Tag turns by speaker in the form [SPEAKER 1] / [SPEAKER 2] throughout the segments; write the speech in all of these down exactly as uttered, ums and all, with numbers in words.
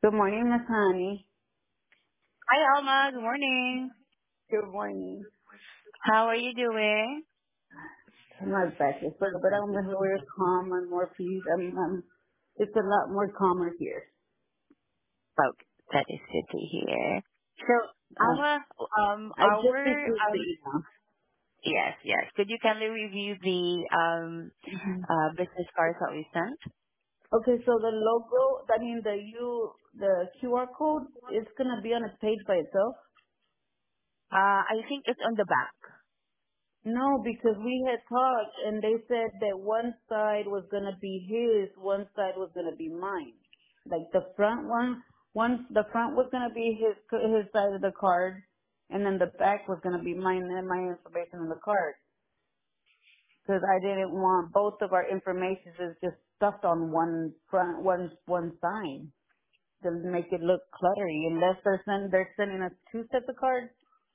[SPEAKER 1] Good morning, Miss Honey.
[SPEAKER 2] Hi, Alma. Good morning.
[SPEAKER 1] Good morning.
[SPEAKER 2] How are you doing?
[SPEAKER 1] My back is but but I'm a little calm and more peace. I'm, I'm, it's a lot more calmer here.
[SPEAKER 2] Oh, that is good to hear. So,
[SPEAKER 1] Uh,
[SPEAKER 2] Alma, um,
[SPEAKER 1] I just
[SPEAKER 2] our
[SPEAKER 1] received the
[SPEAKER 2] um,
[SPEAKER 1] email.
[SPEAKER 2] yes, yes. Could you kindly review the um
[SPEAKER 1] hmm
[SPEAKER 2] uh business cards that we sent?
[SPEAKER 1] Okay, so the logo, I mean the U, the Q R code, it's gonna be on a page by itself.
[SPEAKER 2] Uh, I think it's on the back.
[SPEAKER 1] No, because we had talked and they said that one side was gonna be his, one side was gonna be mine. Like the front one, one the front was gonna be his his side of the card, and then the back was gonna be mine and my information on the card. Because I didn't want both of our information is just stuffed on one front, one one side to make it look cluttery. Unless they're send, they're sending us two sets of cards.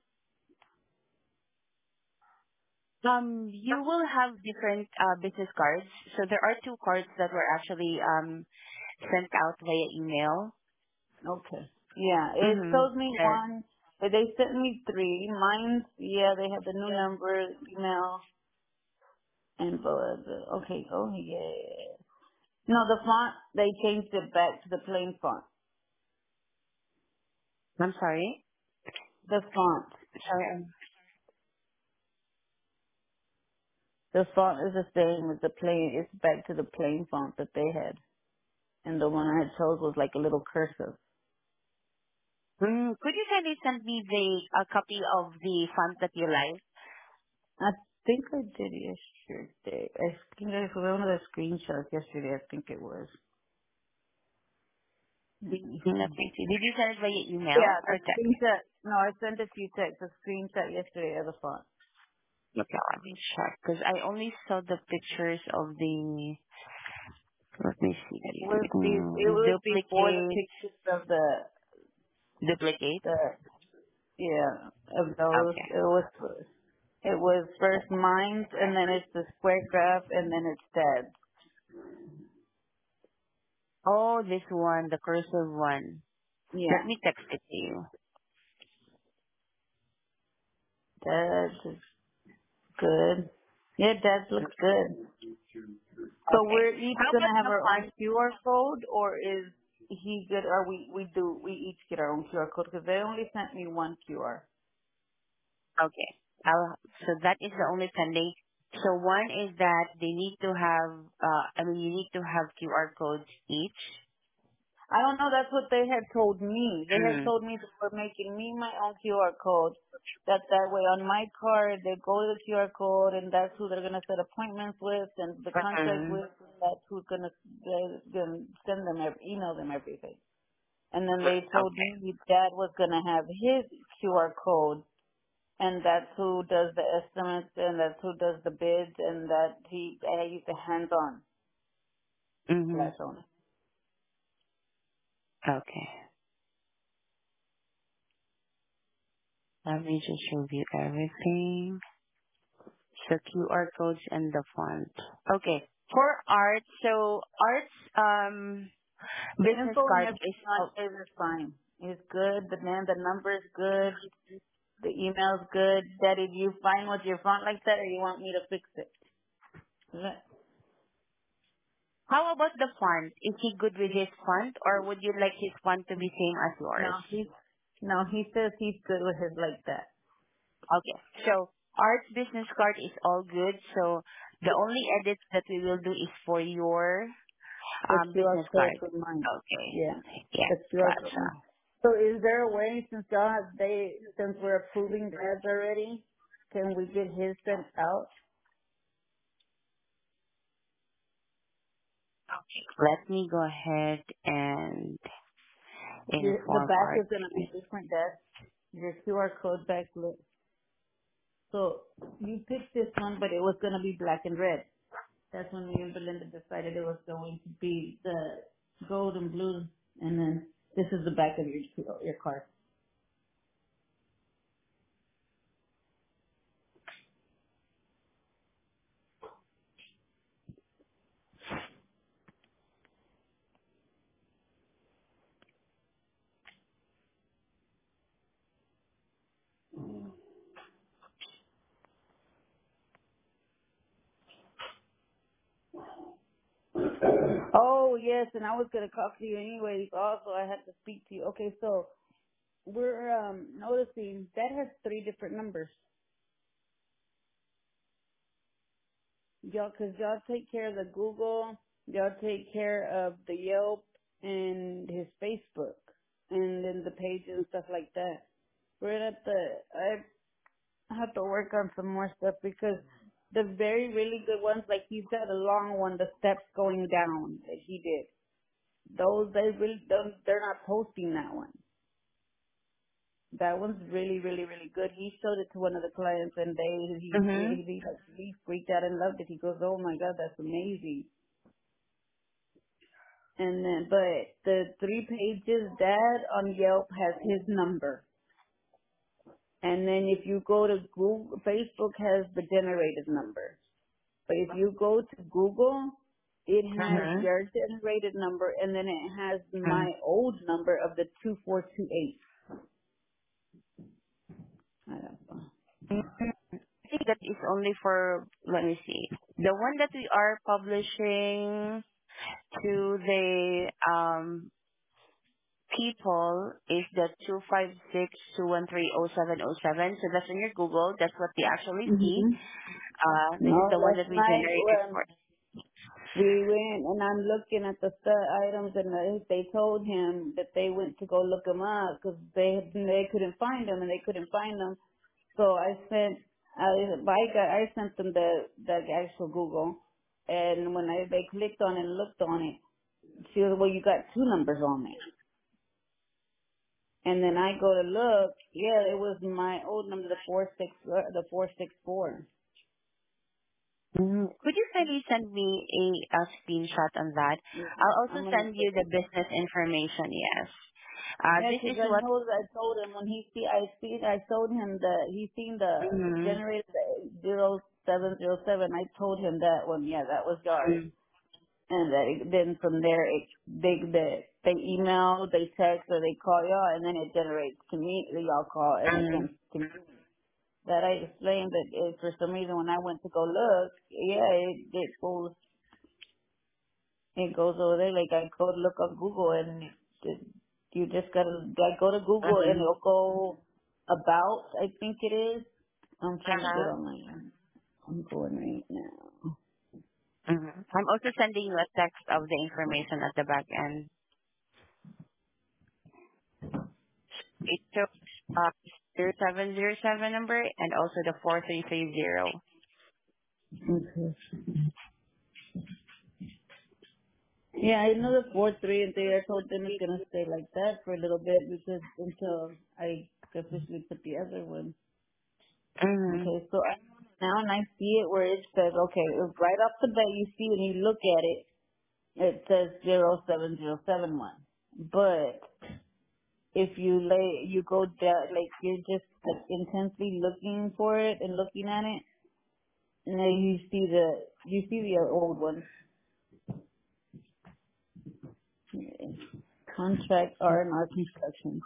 [SPEAKER 2] Um, you will have different uh business cards. So there are two cards that were actually um sent out via email.
[SPEAKER 1] Okay. Yeah, it
[SPEAKER 2] Mm-hmm.
[SPEAKER 1] shows me
[SPEAKER 2] Yes.
[SPEAKER 1] one. But they sent me three. Mine's, yeah, they have the new number, email, and uh, okay, oh yeah. No, the font, they changed it back to the plain font.
[SPEAKER 2] I'm sorry.
[SPEAKER 1] The font.
[SPEAKER 2] Sorry. Um,
[SPEAKER 1] The font is the same as the plain, it's back to the plain font that they had. And the one I had chose was like a little cursive.
[SPEAKER 2] mm, could you kindly send me the a copy of the font that you like?
[SPEAKER 1] I think I did yesterday. I think I for one of the screenshots yesterday, I think it was. Let
[SPEAKER 2] Did,
[SPEAKER 1] me
[SPEAKER 2] let
[SPEAKER 1] see.
[SPEAKER 2] me see. Did you send it via email
[SPEAKER 1] Yeah, the
[SPEAKER 2] or text?
[SPEAKER 1] screenshot. No, I sent it to you text. The screenshot yesterday of the font.
[SPEAKER 2] Okay, let me check. Because I only saw the pictures of the, let me
[SPEAKER 1] It
[SPEAKER 2] see,
[SPEAKER 1] was be it
[SPEAKER 2] mm,
[SPEAKER 1] was before the
[SPEAKER 2] duplicate,
[SPEAKER 1] pictures of the
[SPEAKER 2] duplicate.
[SPEAKER 1] the yeah of those.
[SPEAKER 2] Okay.
[SPEAKER 1] It was it was first mine and then it's the square graph and then it's dad's.
[SPEAKER 2] Oh, this one, the cursive one. Let
[SPEAKER 1] Yeah,
[SPEAKER 2] me text it to you.
[SPEAKER 1] dad's is good. Yeah, dad's looks good. So
[SPEAKER 2] Okay.
[SPEAKER 1] we're each
[SPEAKER 2] How about
[SPEAKER 1] gonna have
[SPEAKER 2] the
[SPEAKER 1] our own
[SPEAKER 2] font?
[SPEAKER 1] Q R code, or is he good? Or we we do we each get our own Q R code because they only sent me one Q R.
[SPEAKER 2] Okay. I'll, so that is the only pending. So one is that they need to have, uh, I mean, you need to have Q R codes each.
[SPEAKER 1] I don't know. That's what they had told me. They had
[SPEAKER 2] Mm.
[SPEAKER 1] told me they were making me my own Q R code. That that way on my card they go to the Q R code and that's who they're gonna set appointments with and the contract
[SPEAKER 2] Mm-hmm.
[SPEAKER 1] with. And that's who's gonna, they're gonna send them ev email them everything. And then they told
[SPEAKER 2] Okay.
[SPEAKER 1] me dad was gonna have his Q R code and that's who does the estimates and that's who does the bids and that he I use the hands on
[SPEAKER 2] Mm-hmm.
[SPEAKER 1] slash on.
[SPEAKER 2] Okay. Let me just review everything. So Q R codes and the font. Okay. For art, so art's um
[SPEAKER 1] The
[SPEAKER 2] business
[SPEAKER 1] info and
[SPEAKER 2] card is
[SPEAKER 1] everything on
[SPEAKER 2] oh,
[SPEAKER 1] his is fine. It's good. The man, the number is good. The email's good. Daddy, do you fine with your font like that, or you want me to fix it? Is it?
[SPEAKER 2] how about the font? Is he good with his font or would you like his font to be same as
[SPEAKER 1] No,
[SPEAKER 2] yours?
[SPEAKER 1] he's no. He says he's good with his like that.
[SPEAKER 2] Okay. So art's business card is all good. So the only edits that we will do is for your
[SPEAKER 1] The
[SPEAKER 2] um
[SPEAKER 1] Q R
[SPEAKER 2] business
[SPEAKER 1] code
[SPEAKER 2] card.
[SPEAKER 1] for mine.
[SPEAKER 2] Okay.
[SPEAKER 1] Yeah,
[SPEAKER 2] Yes,
[SPEAKER 1] the Q R code.
[SPEAKER 2] gotcha.
[SPEAKER 1] Mine. So, is there a way since y'all have they since we're approving ads already, can we get his sent out?
[SPEAKER 2] Let me go ahead and
[SPEAKER 1] The, the
[SPEAKER 2] inform
[SPEAKER 1] back
[SPEAKER 2] our
[SPEAKER 1] is gonna be
[SPEAKER 2] team.
[SPEAKER 1] different. That your Q R code back look. So you picked this one, but it was gonna be black and red. That's when me and Belinda decided it was going to be the gold and blue, and then this is the back of your your car. oh yes, and I was gonna talk to you anyways. Also, I had to speak to you. Okay, so we're um noticing that has three different numbers. Y'all, cause y'all take care of the Google, y'all take care of the Yelp and his Facebook, and then the pages and stuff like that. We're at the. I have to work on some more stuff because the very really good ones, like he's got a long one, the steps going down that he did. Those they really don't, they're not posting that one. That one's really, really, really good. He showed it to one of the clients, and they he
[SPEAKER 2] Mm-hmm.
[SPEAKER 1] he, he, like, he freaked out and loved it. He goes, "Oh my God, that's amazing!" And then, but the three pages, Dad on Yelp has his number, and then if you go to Google, Facebook has the generated number. But if you go to Google, it has
[SPEAKER 2] Mm-hmm.
[SPEAKER 1] your generated number, and then it has my old number of the two four two eight. I don't know.
[SPEAKER 2] Mm-hmm. I think that is only for, let me see. The one that we are publishing to the um, people is the two five six, two one three, zero seven zero seven. So that's on your Google. That's what they actually see.
[SPEAKER 1] Mm-hmm.
[SPEAKER 2] Uh, this is
[SPEAKER 1] No,
[SPEAKER 2] the one
[SPEAKER 1] last
[SPEAKER 2] that we
[SPEAKER 1] night
[SPEAKER 2] generated
[SPEAKER 1] when
[SPEAKER 2] for.
[SPEAKER 1] we went and I'm looking at the stud items and they, they told him that they went to go look them up because they they couldn't find them and they couldn't find them. So I sent I I got I sent them the the actual Google, and when I they clicked on it and looked on it, she was, well, you got two numbers on there. And then I go to look, yeah, it was my old number, the four six uh, the four six four.
[SPEAKER 2] Mm, could you kindly send me a, a screenshot on that? I'll
[SPEAKER 1] I'm
[SPEAKER 2] also
[SPEAKER 1] gonna
[SPEAKER 2] send you the business information, yes. Uh,
[SPEAKER 1] Yeah,
[SPEAKER 2] this
[SPEAKER 1] 'cause
[SPEAKER 2] is
[SPEAKER 1] I
[SPEAKER 2] what,
[SPEAKER 1] know that I told him when he see I see I showed him the he seen the
[SPEAKER 2] mm,
[SPEAKER 1] generator zero seven zero seven. I told him that one. Yeah, that was yours.
[SPEAKER 2] mm,
[SPEAKER 1] And that it, then from there it, they they they email, they text, or they call y'all, and then it generates to me. Y'all call and it
[SPEAKER 2] mm,
[SPEAKER 1] sends to me. That I explained that it, for some reason when I went to go look, yeah, it it goes it goes over there. Like I go to look up Google and it, it, you just gotta like go to Google and
[SPEAKER 2] mm-hmm,
[SPEAKER 1] it'll go about. I think it is. I'm trying to get
[SPEAKER 2] uh-huh,
[SPEAKER 1] on my. I'm going right now.
[SPEAKER 2] mm-hmm. I'm also sending you a text of the information at the back end. It shows uh, zero seven zero seven number and also the four three three zero.
[SPEAKER 1] Okay. Yeah, I know the four three and three. I told them it's gonna stay like that for a little bit because until I officially put the other one.
[SPEAKER 2] Mm-hmm.
[SPEAKER 1] Okay, so I, now and I see it where it says okay, right off the bat you see when you look at it, it says zero seven zero seven one. But if you lay, you go down, like you're just like intensely looking for it and looking at it, and then you see the, you see the old one. Contract R and R construction.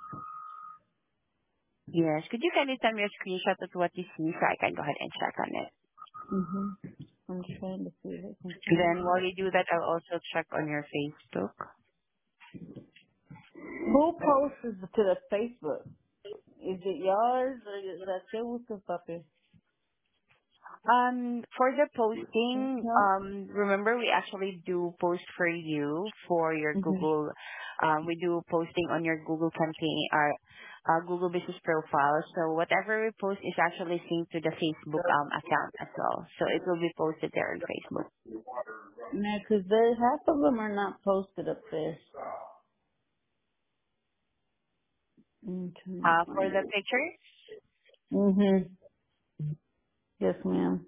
[SPEAKER 2] Yes. Could you kindly send me a screenshot of what you see so I can go ahead and check on it?
[SPEAKER 1] hmm I'm trying to see if I can find
[SPEAKER 2] Then while
[SPEAKER 1] it.
[SPEAKER 2] you do that, I'll also check on your Facebook.
[SPEAKER 1] Who posts to the Facebook? Is it yours or is that your papi?
[SPEAKER 2] Um, for the posting,
[SPEAKER 1] No.
[SPEAKER 2] um, remember we actually do post for you for your
[SPEAKER 1] Mhm.
[SPEAKER 2] Google. Um, we do posting on your Google campaign, our uh, Google Business profile. So whatever we post is actually synced to the Facebook um account as well. So it will be posted there on Facebook.
[SPEAKER 1] No, because there half of them are not posted up there. I'm trying to
[SPEAKER 2] Uh, for
[SPEAKER 1] find
[SPEAKER 2] the
[SPEAKER 1] it.
[SPEAKER 2] pictures.
[SPEAKER 1] Mhm. Yes, ma'am.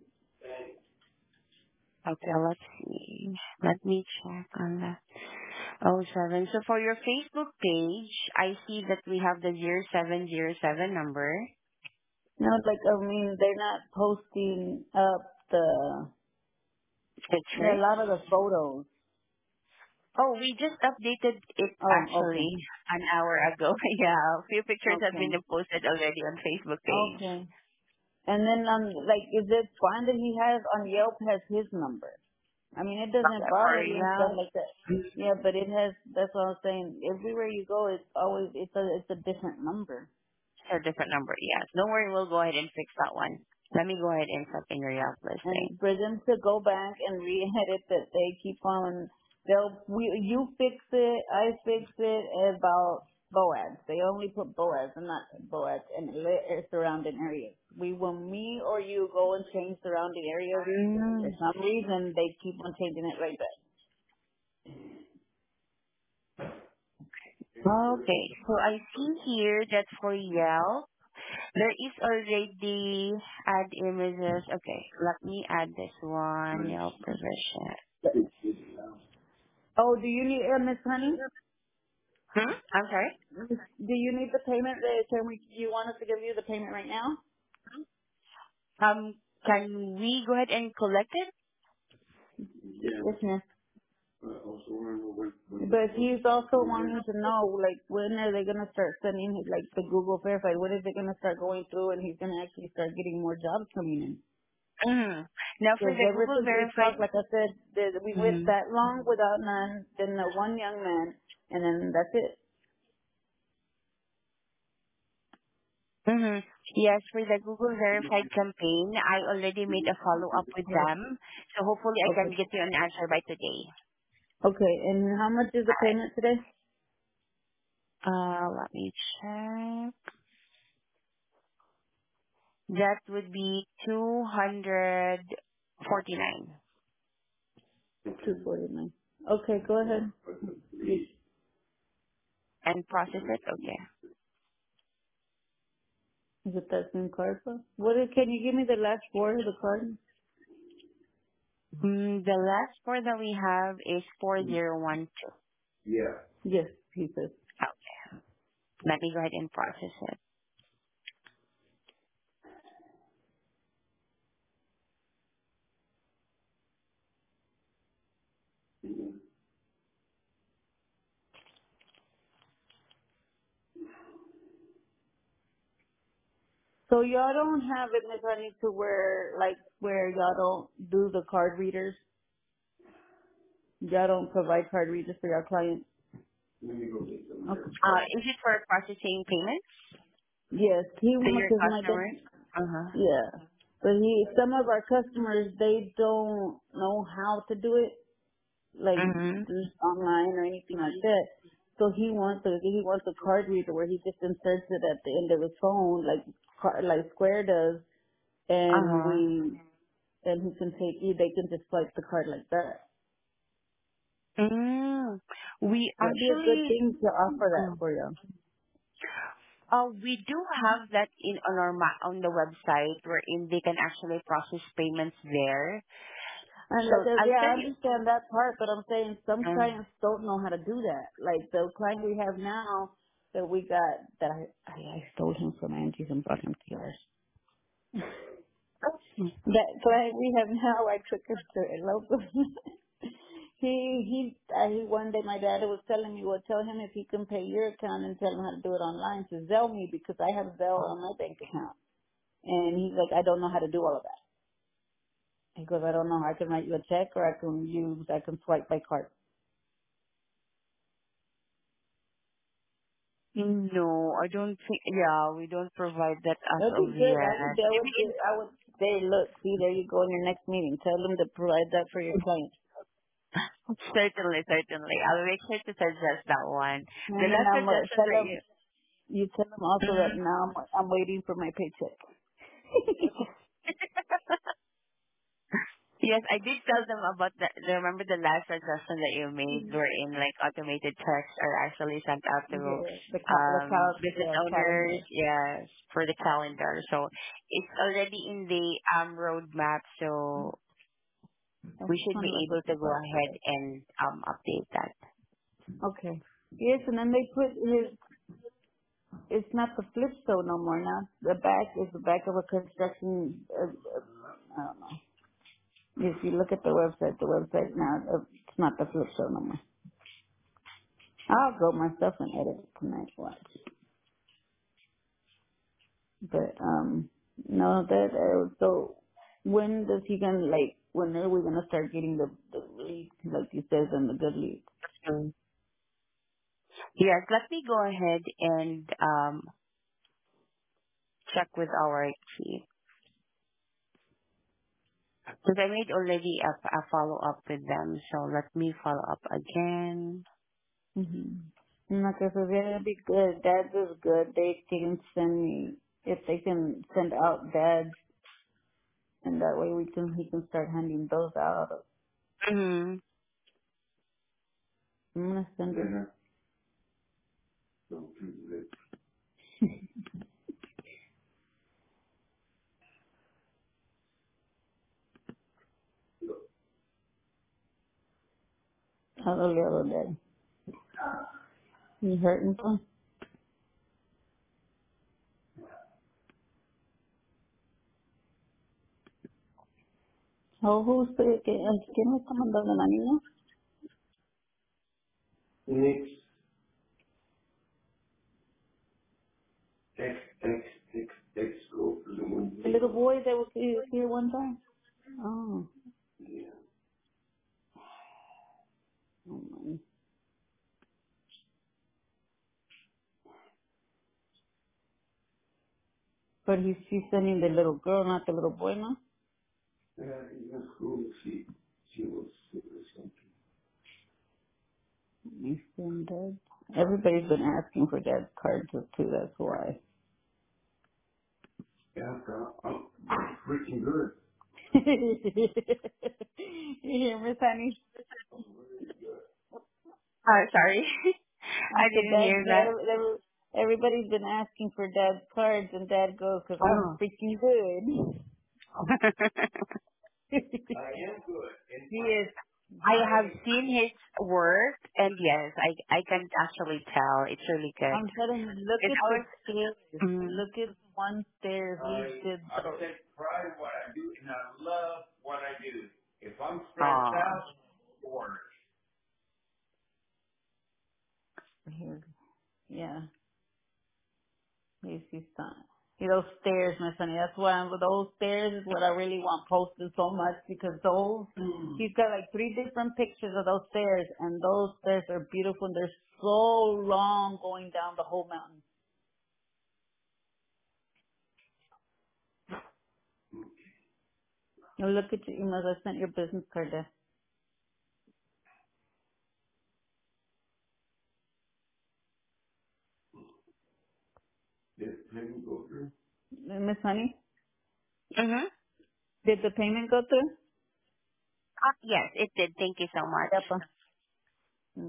[SPEAKER 2] Okay, let's see. Let me check on that. Oh, seven. So for your Facebook page, I see that we have the zero seven zero seven number.
[SPEAKER 1] No, like I mean, they're not posting up the yeah, a
[SPEAKER 2] Pictures.
[SPEAKER 1] lot of the photos.
[SPEAKER 2] Oh, we just updated it
[SPEAKER 1] Oh, okay,
[SPEAKER 2] actually an hour ago. Yeah, a few pictures have been
[SPEAKER 1] okay,
[SPEAKER 2] posted already on Facebook page.
[SPEAKER 1] okay. And then um, like, is it fine that he has on Yelp has his number? I mean, it
[SPEAKER 2] Not
[SPEAKER 1] doesn't
[SPEAKER 2] that for
[SPEAKER 1] bother you and stuff
[SPEAKER 2] real.
[SPEAKER 1] like that. Yeah, but it has. That's what I'm saying. Everywhere you go, it's always it's a it's a different number.
[SPEAKER 2] A different number, yes. Don't worry, we'll go ahead and fix that one. Let me go ahead and set in your Yelp
[SPEAKER 1] And
[SPEAKER 2] listing.
[SPEAKER 1] for them to go back and re-edit that, they keep on. They'll we you fix it, I fix it about Boaz. They only put Boaz and not Boaz and li- surrounding areas. We when me or you go and change surrounding areas, for
[SPEAKER 2] Mm.
[SPEAKER 1] some reason they keep on changing it right back.
[SPEAKER 2] Okay, so I see here that for Yelp, there is already add images. Okay, let me add this one, Yelp revision.
[SPEAKER 1] Oh, do you need uh, Miss Honey?
[SPEAKER 2] Hmm? I'm sorry?
[SPEAKER 1] Do you need the payment? Uh, Can we? You want us to give you the payment right now?
[SPEAKER 2] Um, can we go ahead and collect it?
[SPEAKER 1] Yes, ma'am. But he's also wanting to know, like, when are they gonna start sending, like, the Google Verified? When is it gonna start going through, and he's gonna actually start getting more jobs coming in?
[SPEAKER 2] Mm. Now for
[SPEAKER 1] Because
[SPEAKER 2] the
[SPEAKER 1] ever
[SPEAKER 2] Google
[SPEAKER 1] since we talked,
[SPEAKER 2] verified.
[SPEAKER 1] like I said, that we went
[SPEAKER 2] Mm-hmm.
[SPEAKER 1] that long without none, then the one young man, and then that's it.
[SPEAKER 2] Mm-hmm. Yes, for the Google verified campaign, I already made a follow up with them. So hopefully I
[SPEAKER 1] Okay.
[SPEAKER 2] can get you an answer by today.
[SPEAKER 1] Okay. And how much is the
[SPEAKER 2] Alright.
[SPEAKER 1] payment today?
[SPEAKER 2] Uh, let me check. That would be two hundred forty-nine.
[SPEAKER 1] Two forty nine. Okay, go ahead.
[SPEAKER 2] And process it? Okay.
[SPEAKER 1] Is it that same card? Sir? What is? Can you give me the last four of the card?
[SPEAKER 2] Mm, the last four that we have is four zero one two.
[SPEAKER 1] Yes, he says.
[SPEAKER 2] Okay. Let me go ahead and process it.
[SPEAKER 1] So y'all don't have it, Miss Honey, to where like where y'all don't do the card readers. Y'all don't provide card readers for your clients. Okay.
[SPEAKER 2] Uh, is it for processing payments
[SPEAKER 1] Yes, he
[SPEAKER 2] to your
[SPEAKER 1] because my dad.
[SPEAKER 2] customers? Uh-huh.
[SPEAKER 1] Yeah, but he some of our customers they don't know how to do it like
[SPEAKER 2] Mm-hmm.
[SPEAKER 1] just online or anything like that. So he wants a he wants a card reader where he just inserts it at the end of his phone like car- like Square does, and
[SPEAKER 2] Uh-huh.
[SPEAKER 1] we and he can take they can just swipe the card like that.
[SPEAKER 2] Mm. We
[SPEAKER 1] That'd be a good
[SPEAKER 2] actually,
[SPEAKER 1] thing to offer that
[SPEAKER 2] uh,
[SPEAKER 1] for you.
[SPEAKER 2] uh, we do have that in on our ma- on the website wherein they can actually process payments there.
[SPEAKER 1] And like,
[SPEAKER 2] So
[SPEAKER 1] uh,
[SPEAKER 2] I'll
[SPEAKER 1] yeah, I
[SPEAKER 2] send you.
[SPEAKER 1] understand that part, but I'm saying some
[SPEAKER 2] Uh,
[SPEAKER 1] clients don't know how to do that. Like the client we have now that we got, that I, I, I stole him from Angie's and brought him to yours.
[SPEAKER 2] oh,
[SPEAKER 1] That client we have now, I took him to a local. he, he, uh, he, one day my dad was telling me, well, tell him if he can pay your account and tell him how to do it online to Zelle me because I have Zelle on my bank account. And he's like, I don't know how to do all of that. He goes, I don't know. I can write you a check or I can use, I can swipe by card.
[SPEAKER 2] no, I don't think. Yeah, we don't provide that as
[SPEAKER 1] That'd
[SPEAKER 2] of
[SPEAKER 1] be good. I would,
[SPEAKER 2] yet.
[SPEAKER 1] I would,
[SPEAKER 2] Maybe in
[SPEAKER 1] I would say, look, see, there you go in your next meeting. Tell them to provide that for your clients.
[SPEAKER 2] Certainly, certainly. I'll make sure to suggest that one. The
[SPEAKER 1] And then
[SPEAKER 2] last
[SPEAKER 1] I'm, uh,
[SPEAKER 2] suggestion
[SPEAKER 1] tell
[SPEAKER 2] that
[SPEAKER 1] them,
[SPEAKER 2] you.
[SPEAKER 1] you tell them also that
[SPEAKER 2] Mhm.
[SPEAKER 1] now I'm, I'm waiting for my paycheck.
[SPEAKER 2] Yes, I did tell them about the. Remember the last suggestion that you made, wherein like automated texts are actually sent out to
[SPEAKER 1] Yeah, the cal, the
[SPEAKER 2] um,
[SPEAKER 1] cal,
[SPEAKER 2] business
[SPEAKER 1] yeah,
[SPEAKER 2] owners.
[SPEAKER 1] calendar.
[SPEAKER 2] Yes, for the calendar. So it's already in the um roadmap. So
[SPEAKER 1] I
[SPEAKER 2] we
[SPEAKER 1] just
[SPEAKER 2] should
[SPEAKER 1] want
[SPEAKER 2] be
[SPEAKER 1] to look
[SPEAKER 2] able
[SPEAKER 1] at the
[SPEAKER 2] to go
[SPEAKER 1] box for
[SPEAKER 2] ahead
[SPEAKER 1] that.
[SPEAKER 2] and um update that.
[SPEAKER 1] Okay. Yes, and then they put his, it's not the flip show no more now. The back is the back of a construction, uh, uh, I don't know. If you look at the website, the website now, uh, it's not the flip show no more. I'll go myself and edit it tonight. Watch. But um, no, that uh, so when does he gonna like? when are we gonna start getting the the leads, like you said, and the good leads?
[SPEAKER 2] So, yes, let me go ahead and um, check with our team. Because I made already a, a follow-up with them, so let me follow up again.
[SPEAKER 1] Mm-hmm. Like I said, that'd be good. Dad's is good. They can send me if they can send out dads, and that way we can he can start handing those out.
[SPEAKER 2] Mm-hmm.
[SPEAKER 1] I'm gonna send it. Hello, little dad. You hurting, son? Oh, who's the que quién me está mandando la niña? Next, X, X, X, X, go for the one. The little boy that was here, here one time? Oh. Yeah. Oh, my. But he's, she's sending the little girl, not the little boy, no? Yeah, in school, she, she was sick or something. He's been dead. Everybody's been asking for dad's card too, too, that's why. Yeah, I'm I'm freaking good. You hear me, Sonny?
[SPEAKER 2] Oh, sorry.
[SPEAKER 1] I
[SPEAKER 2] I
[SPEAKER 1] said,
[SPEAKER 2] didn't
[SPEAKER 1] Dad,
[SPEAKER 2] hear
[SPEAKER 1] Dad,
[SPEAKER 2] that.
[SPEAKER 1] every- everybody's been asking for dad's cards, and Dad goes, because I'm
[SPEAKER 2] Oh.
[SPEAKER 1] freaking good. I am good. In he is.
[SPEAKER 2] I
[SPEAKER 1] He
[SPEAKER 2] have
[SPEAKER 1] is.
[SPEAKER 2] seen his work, and yes, I I can actually tell it's really good.
[SPEAKER 1] I'm telling you, look
[SPEAKER 2] Because
[SPEAKER 1] at
[SPEAKER 2] I
[SPEAKER 1] the
[SPEAKER 2] was,
[SPEAKER 1] stairs.
[SPEAKER 2] mm,
[SPEAKER 1] Look at one stairs. He
[SPEAKER 3] I,
[SPEAKER 1] did
[SPEAKER 3] I
[SPEAKER 1] those.
[SPEAKER 3] take pride in what I do, and I love what I do. If I'm stressed
[SPEAKER 2] oh,
[SPEAKER 3] out, work.
[SPEAKER 1] Here, yeah. He's, he's done. See those stairs, my sonny. That's why I'm, those stairs is what I really want posted so much because those, he's got like three different pictures of those stairs and those stairs are beautiful and they're so long going down the whole mountain. Now look at your emails. I sent your business card there.
[SPEAKER 3] Did payment go through?
[SPEAKER 1] Miss Honey,
[SPEAKER 2] mm-hmm.
[SPEAKER 1] did the payment go through?
[SPEAKER 2] Uh, yes, it did. Thank you so much.
[SPEAKER 1] Yep. uh,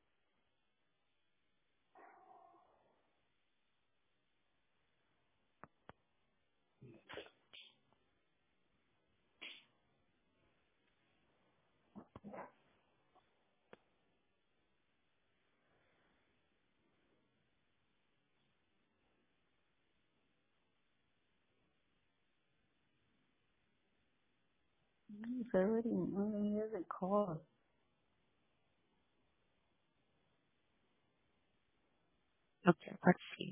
[SPEAKER 1] It's already, uh, he hasn't called.
[SPEAKER 2] Okay, let's see.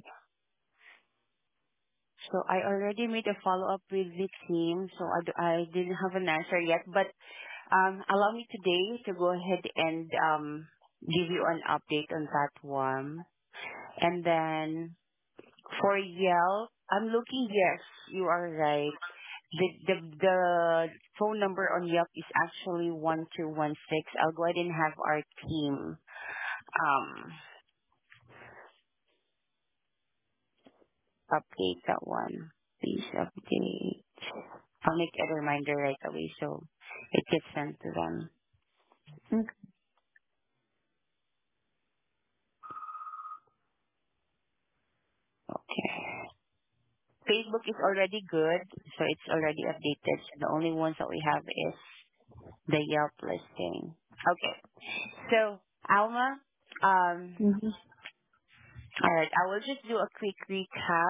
[SPEAKER 2] So I already made a follow-up with the team, so I, d- I didn't have an answer yet, but um, allow me today to go ahead and um, give you an update on that one. And then for Yelp, I'm looking, yes, you are right. The, the, the phone number on Yelp is actually one two one six. I'll go ahead and have our team um, update that one. Please update. I'll make a reminder right away so it gets sent to them.
[SPEAKER 1] Okay.
[SPEAKER 2] Okay. Facebook is already good, so it's already updated. So the only ones that we have is the Yelp listing. Okay. So, Alma, um,
[SPEAKER 1] Mm-hmm.
[SPEAKER 2] all right, I will just do a quick recap.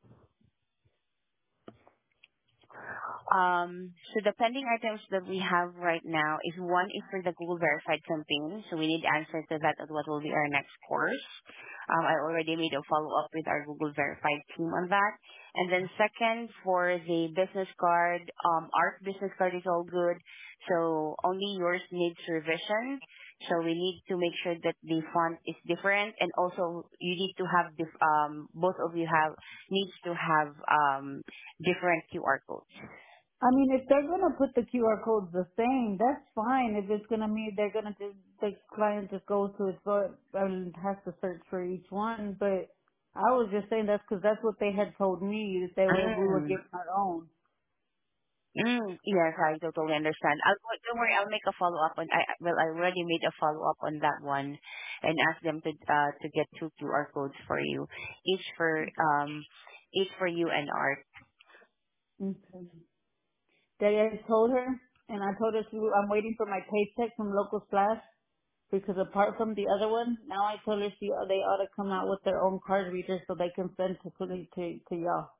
[SPEAKER 2] Um, so the pending items that we have right now is one is for the Google Verified campaign. So we need answer to that at what will be our next course. Um, I already made a follow-up with our Google Verified team on that. And then second, for the business card, um, our business card is all good. So only yours needs revision. So we need to make sure that the font is different, and also you need to have dif- um both of you have needs to have um different Q R codes.
[SPEAKER 1] I mean, if they're gonna put the Q R codes the same, that's fine. If it's gonna mean they're gonna just the client just goes to it go and has to search for each one. But I was just saying that's because that's what they had told me that they were we were
[SPEAKER 2] Mm.
[SPEAKER 1] getting our own.
[SPEAKER 2] Mm, yes, I totally understand. I'll, well, don't worry, I'll make a follow up on. I I- well, I already made a follow up on that one, and ask them to uh to get two Q R codes for you, each for um each for you and Art.
[SPEAKER 1] Okay. That I told her, and I told her she, I'm waiting for my paycheck from Local Splash because apart from the other one, now I told her she they ought to come out with their own card readers so they can send to to to, to y'all.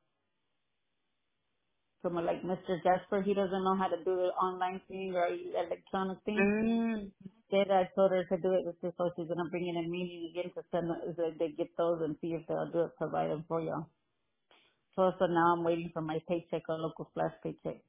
[SPEAKER 1] So my- like Mister Jasper, he doesn't know how to do the online thing or electronic thing.
[SPEAKER 2] Mm,
[SPEAKER 1] Instead, I told her to do it with this, so she's gonna bring in a meeting again to send so that they get those and see if they'll do it, provide them for y'all. So so now I'm waiting for my paycheck or Local Splash paycheck.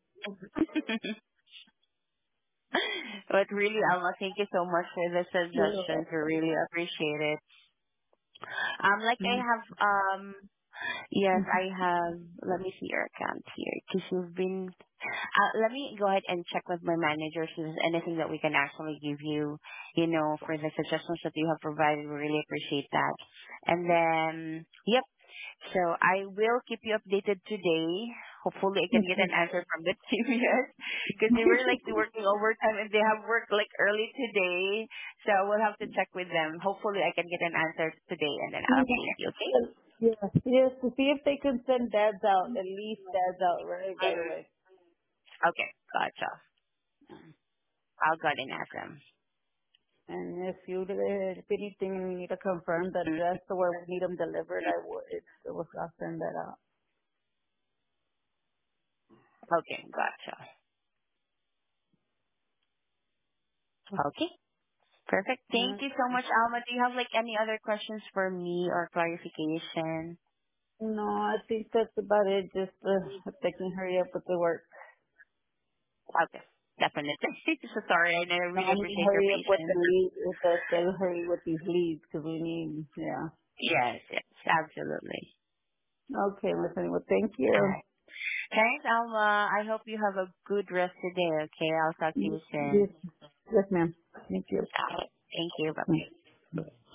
[SPEAKER 2] but really, Alma, thank you so much for the
[SPEAKER 1] Yeah.
[SPEAKER 2] suggestions. We really appreciate it. Um, like I have um yes, I have. Let me see your account here, because you've been. Uh, let me go ahead and check with my manager if there's anything that we can actually give you, you know, for the suggestions that you have provided. We really appreciate that. And then, yep. So I will keep you updated today. Hopefully, I can get an answer from the T V S, because they were like working overtime and they have work like early today. So I will have to check with them. Hopefully, I can get an answer today, and then I'll update you. Okay?
[SPEAKER 1] Yes, yes, to see if they can send dads out, at least dads out right right away.
[SPEAKER 2] Okay, gotcha. I'll go ahead and ask them.
[SPEAKER 1] And if you, if anything, you need to confirm the
[SPEAKER 2] Mm,
[SPEAKER 1] address to where we need them delivered, I would, it was, I'll send that out.
[SPEAKER 2] Okay, gotcha. Okay, perfect. Thank
[SPEAKER 1] Alright.
[SPEAKER 2] you so much, Alma. Do you have like any other questions for me or clarification?
[SPEAKER 1] No, I think that's about it. Just uh, if they can hurry up with the work.
[SPEAKER 2] Okay, definitely. So sorry, I never really
[SPEAKER 1] I need to
[SPEAKER 2] appreciate your
[SPEAKER 1] hurry up with the
[SPEAKER 2] patience.
[SPEAKER 1] leads, with the, they'll hurry with these leads because we need, yeah.
[SPEAKER 2] Yes, yes, absolutely.
[SPEAKER 1] Okay, listen, well, thank
[SPEAKER 2] All
[SPEAKER 1] you.
[SPEAKER 2] right. Thanks, Alma. I hope you have a good rest of the day, okay? I'll talk to you soon.
[SPEAKER 1] Yes, yes, ma'am. Thank you.
[SPEAKER 2] All right. Thank you. Bye-bye.
[SPEAKER 1] Mm.